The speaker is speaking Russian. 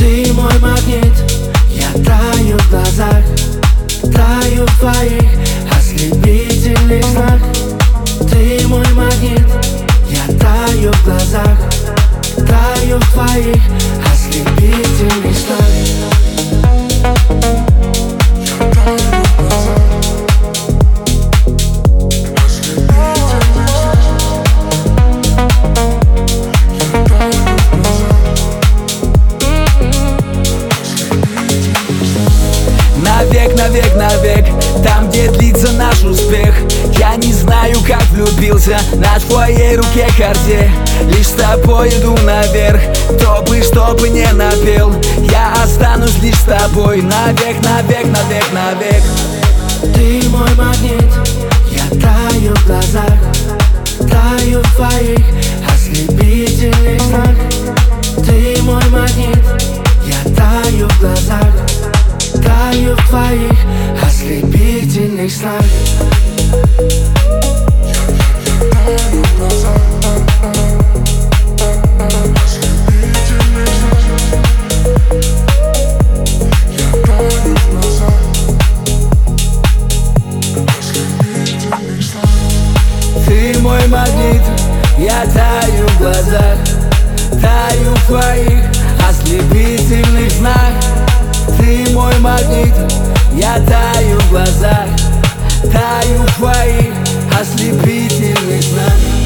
Ты мой магнит, я таю в глазах, таю в твоих ослепительных снах. Ты мой магнит, я таю в глазах, таю в твоих ослепительных снах. Навек, навек, навек, там, где длится наш успех. Я не знаю, как влюбился на твоей руке карте. Лишь с тобой иду наверх, кто бы не напел. Я останусь лишь с тобой навек, навек, навек, навек. Ты мой магнит, я таю в глазах, таю в твоих ослепительных снах. Ты мой магнит, я таю в глазах, таю в твоих ослепительных снах. Ты мой магнит, я таю в глазах, таю в твоих ослепительных снах. Ты мой магнит, я таю в глазах, таю в твоих ослепительных снах.